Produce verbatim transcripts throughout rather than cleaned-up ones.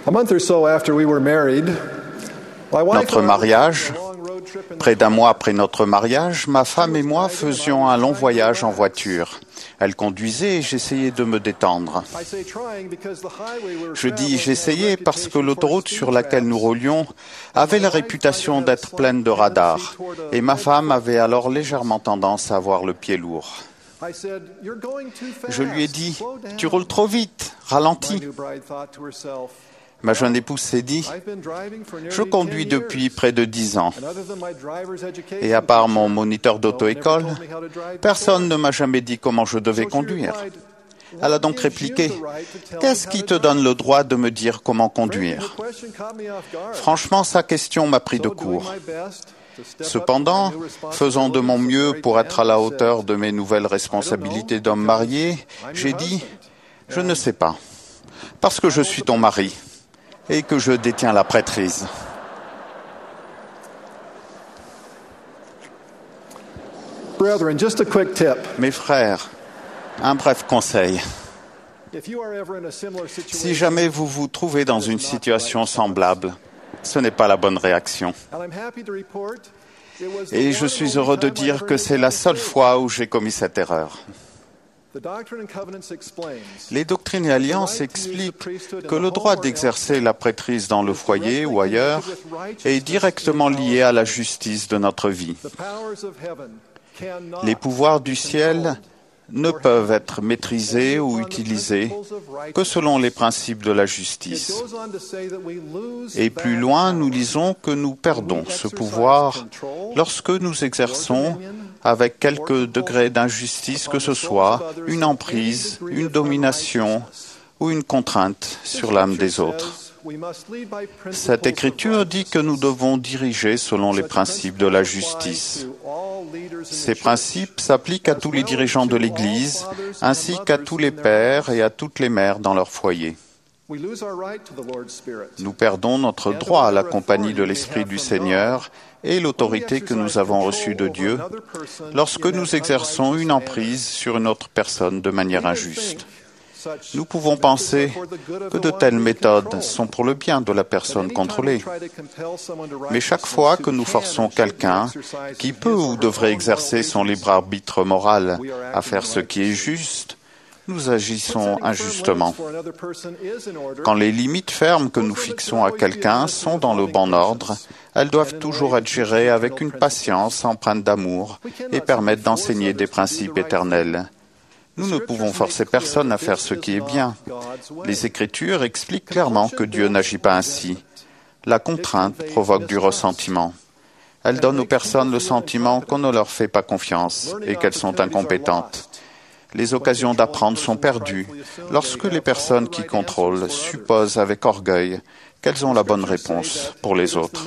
Notre mariage, près d'un mois après notre mariage, ma femme et moi faisions un long voyage en voiture. Elle conduisait et j'essayais de me détendre. Je dis j'essayais parce que l'autoroute sur laquelle nous roulions avait la réputation d'être pleine de radars et ma femme avait alors légèrement tendance à avoir le pied lourd. Je lui ai dit « Tu roules trop vite, ralentis ». Ma jeune épouse s'est dit « Je conduis depuis près de dix ans et à part mon moniteur d'auto-école, personne ne m'a jamais dit comment je devais conduire. » Elle a donc répliqué « Qu'est-ce qui te donne le droit de me dire comment conduire ?» Franchement, sa question m'a pris de court. Cependant, faisant de mon mieux pour être à la hauteur de mes nouvelles responsabilités d'homme marié, j'ai dit « Je ne sais pas, parce que je suis ton mari. » et que je détiens la prêtrise. Brethren, just a quick tip. Mes frères, un bref conseil. Si jamais vous vous trouvez dans une situation semblable, ce n'est pas la bonne réaction. Et je suis heureux de dire que c'est la seule fois où j'ai commis cette erreur. Les doctrines et alliances expliquent que le droit d'exercer la prêtrise dans le foyer ou ailleurs est directement lié à la justice de notre vie. Les pouvoirs du ciel ne peuvent être maîtrisés ou utilisés que selon les principes de la justice. Et plus loin, nous lisons que nous perdons ce pouvoir lorsque nous exerçons avec quelque degré d'injustice que ce soit, une emprise, une domination ou une contrainte sur l'âme des autres. Cette écriture dit que nous devons diriger selon les principes de la justice. Ces principes s'appliquent à tous les dirigeants de l'Église, ainsi qu'à tous les pères et à toutes les mères dans leur foyer. Nous perdons notre droit à la compagnie de l'Esprit du Seigneur et l'autorité que nous avons reçue de Dieu lorsque nous exerçons une emprise sur une autre personne de manière injuste. Nous pouvons penser que de telles méthodes sont pour le bien de la personne contrôlée. Mais chaque fois que nous forçons quelqu'un qui peut ou devrait exercer son libre arbitre moral à faire ce qui est juste, nous agissons injustement. Quand les limites fermes que nous fixons à quelqu'un sont dans le bon ordre, elles doivent toujours être gérées avec une patience empreinte d'amour et permettre d'enseigner des principes éternels. Nous ne pouvons forcer personne à faire ce qui est bien. Les Écritures expliquent clairement que Dieu n'agit pas ainsi. La contrainte provoque du ressentiment. Elle donne aux personnes le sentiment qu'on ne leur fait pas confiance et qu'elles sont incompétentes. Les occasions d'apprendre sont perdues lorsque les personnes qui contrôlent supposent avec orgueil qu'elles ont la bonne réponse pour les autres.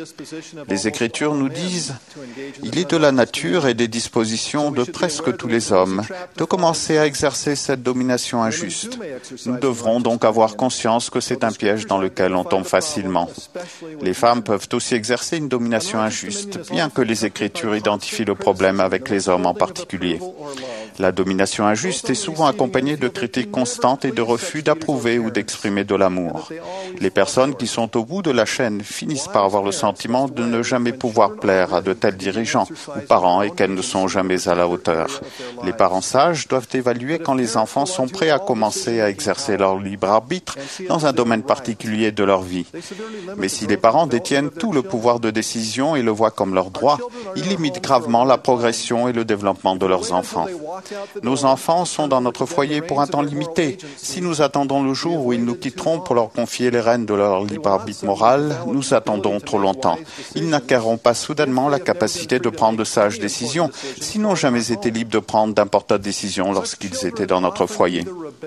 Les Écritures nous disent « Il est de la nature et des dispositions de presque tous les hommes de commencer à exercer cette domination injuste. Nous devrons donc avoir conscience que c'est un piège dans lequel on tombe facilement. Les femmes peuvent aussi exercer une domination injuste, bien que les Écritures identifient le problème avec les hommes en particulier. La domination injuste est souvent accompagnée de critiques constantes et de refus d'approuver ou d'exprimer de l'amour. Les personnes qui sont au bout de la chaîne finissent par avoir le sentiment de ne jamais pouvoir plaire à de tels dirigeants ou parents et qu'elles ne sont jamais à la hauteur. Les parents sages doivent évaluer quand les enfants sont prêts à commencer à exercer leur libre arbitre dans un domaine particulier de leur vie. Mais si les parents détiennent tout le pouvoir de décision et le voient comme leur droit, ils limitent gravement la progression et le développement de leurs enfants. Nos enfants sont dans notre foyer pour un temps limité. Si nous attendons le jour où ils nous quitteront pour leur confier les rênes de leur libre arbitre moral, nous attendons trop longtemps. Ils n'acquerront pas soudainement la capacité de prendre de sages décisions, s'ils n'ont jamais été libres de prendre d'importantes décisions lorsqu'ils étaient dans notre foyer.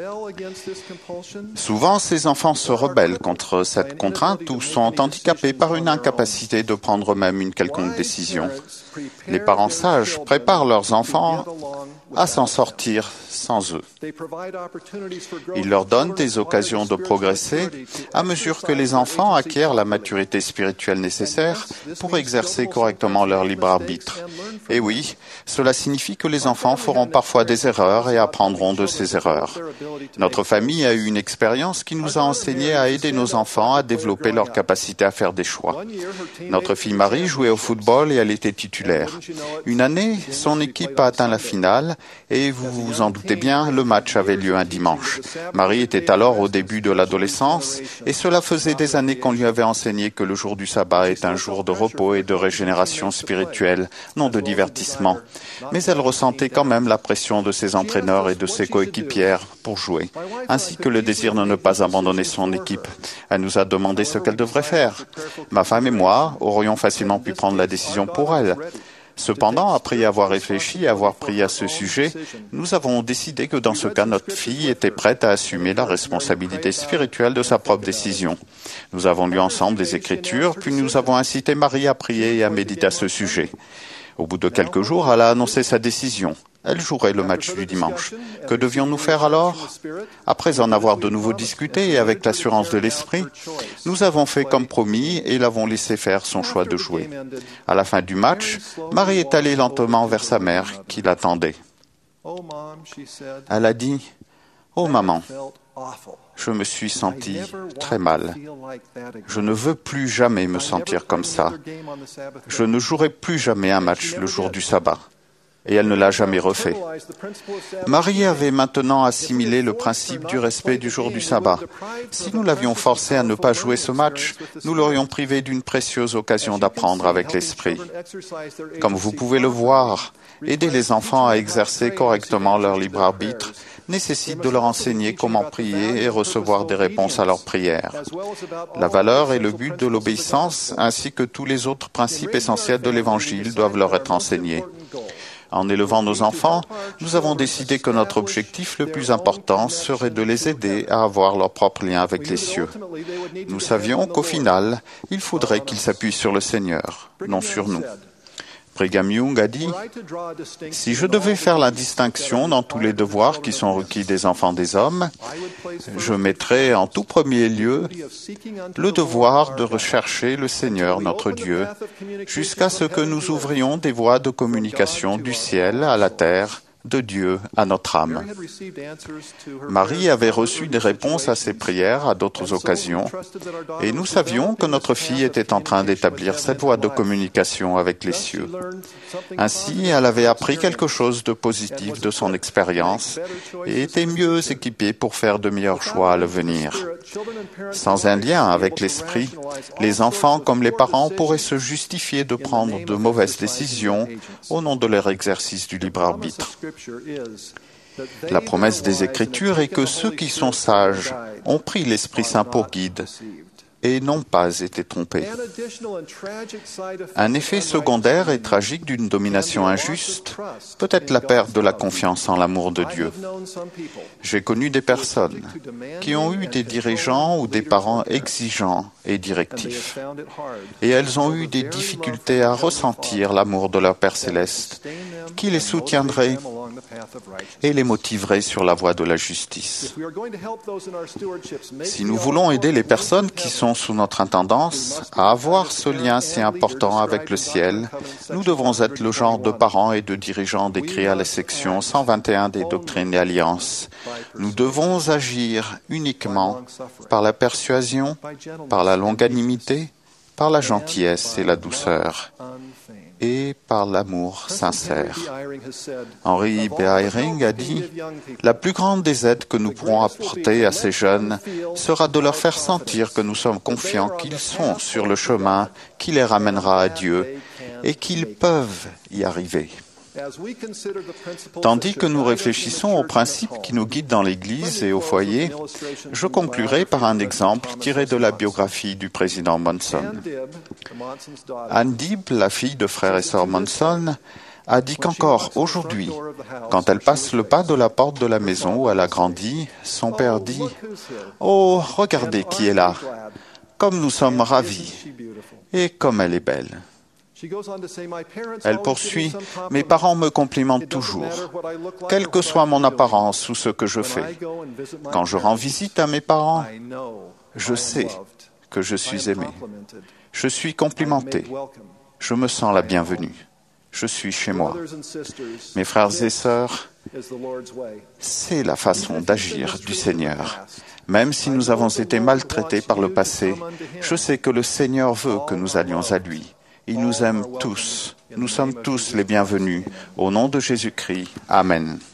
Souvent, ces enfants se rebellent contre cette contrainte ou sont handicapés par une incapacité de prendre eux-mêmes une quelconque décision. Les parents sages préparent leurs enfants à s'en sortir sans eux. Il leur donne des occasions de progresser à mesure que les enfants acquièrent la maturité spirituelle nécessaire pour exercer correctement leur libre arbitre. Et oui, cela signifie que les enfants feront parfois des erreurs et apprendront de ces erreurs. Notre famille a eu une expérience qui nous a enseigné à aider nos enfants à développer leur capacité à faire des choix. Notre fille Marie jouait au football et elle était titulaire. Une année, son équipe a atteint la finale et vous vous en doutez bien, le match avait lieu un dimanche. Marie était alors au début de l'adolescence et cela faisait des années qu'on lui avait enseigné que le jour du sabbat est un jour de repos et de régénération spirituelle, non de divertissement. Mais elle ressentait quand même la pression de ses entraîneurs et de ses coéquipières pour jouer, ainsi que le désir de ne pas abandonner son équipe. Elle nous a demandé ce qu'elle devrait faire. Ma femme et moi aurions facilement pu prendre la décision pour elle. Cependant, après y avoir réfléchi et avoir prié à ce sujet, nous avons décidé que dans ce cas, notre fille était prête à assumer la responsabilité spirituelle de sa propre décision. Nous avons lu ensemble des Écritures, puis nous avons incité Marie à prier et à méditer à ce sujet. Au bout de quelques jours, elle a annoncé sa décision. Elle jouerait le match du dimanche. Que devions-nous faire alors? Après en avoir de nouveau discuté et avec l'assurance de l'esprit, nous avons fait comme promis et l'avons laissé faire son choix de jouer. À la fin du match, Marie est allée lentement vers sa mère qui l'attendait. Elle a dit « Oh maman, je me suis sentie très mal. Je ne veux plus jamais me sentir comme ça. Je ne jouerai plus jamais un match le jour du sabbat. » Et elle ne l'a jamais refait. Marie avait maintenant assimilé le principe du respect du jour du sabbat. Si nous l'avions forcée à ne pas jouer ce match, nous l'aurions privée d'une précieuse occasion d'apprendre avec l'esprit. Comme vous pouvez le voir, aider les enfants à exercer correctement leur libre arbitre nécessite de leur enseigner comment prier et recevoir des réponses à leurs prières. La valeur et le but de l'obéissance, ainsi que tous les autres principes essentiels de l'Évangile, doivent leur être enseignés. En élevant nos enfants, nous avons décidé que notre objectif le plus important serait de les aider à avoir leur propre lien avec les cieux. Nous savions qu'au final, il faudrait qu'ils s'appuient sur le Seigneur, non sur nous. Brigham Young a dit « Si je devais faire la distinction dans tous les devoirs qui sont requis des enfants des hommes, je mettrais en tout premier lieu le devoir de rechercher le Seigneur notre Dieu jusqu'à ce que nous ouvrions des voies de communication du ciel à la terre, de Dieu à notre âme. » Marie avait reçu des réponses à ses prières à d'autres occasions, et nous savions que notre fille était en train d'établir cette voie de communication avec les cieux. Ainsi, elle avait appris quelque chose de positif de son expérience et était mieux équipée pour faire de meilleurs choix à l'avenir. Sans un lien avec l'esprit, les enfants comme les parents pourraient se justifier de prendre de mauvaises décisions au nom de leur exercice du libre arbitre. La promesse des Écritures est que ceux qui sont sages ont pris l'Esprit Saint pour guide et n'ont pas été trompés. Un effet secondaire et tragique d'une domination injuste peut être la perte de la confiance en l'amour de Dieu. J'ai connu des personnes qui ont eu des dirigeants ou des parents exigeants et directifs, et elles ont eu des difficultés à ressentir l'amour de leur Père céleste, qui les soutiendrait et les motiverait sur la voie de la justice. Si nous voulons aider les personnes qui sont sous notre intendance à avoir ce lien si important avec le ciel, nous devons être le genre de parents et de dirigeants décrits à la section cent vingt et un des Doctrines et Alliances. Nous devons agir uniquement par la persuasion, par la longanimité, par la gentillesse et la douceur, et par l'amour sincère. Henry B. Eyring a dit « La plus grande des aides que nous pourrons apporter à ces jeunes sera de leur faire sentir que nous sommes confiants qu'ils sont sur le chemin qui les ramènera à Dieu et qu'ils peuvent y arriver. » Tandis que nous réfléchissons aux principes qui nous guident dans l'Église et au foyer, je conclurai par un exemple tiré de la biographie du président Monson. Ann Dibb, la fille de frère et sœur Monson, a dit qu'encore aujourd'hui, quand elle passe le pas de la porte de la maison où elle a grandi, son père dit « Oh, regardez qui est là, comme nous sommes ravis, et comme elle est belle. » Elle poursuit, « Mes parents me complimentent toujours, quelle que soit mon apparence ou ce que je fais. Quand je rends visite à mes parents, je sais que je suis aimé. Je suis complimenté. Je me sens la bienvenue. Je suis chez moi. » Mes frères et sœurs, c'est la façon d'agir du Seigneur. Même si nous avons été maltraités par le passé, je sais que le Seigneur veut que nous allions à lui. Il nous aime tous. Nous sommes tous les bienvenus. Au nom de Jésus-Christ. Amen.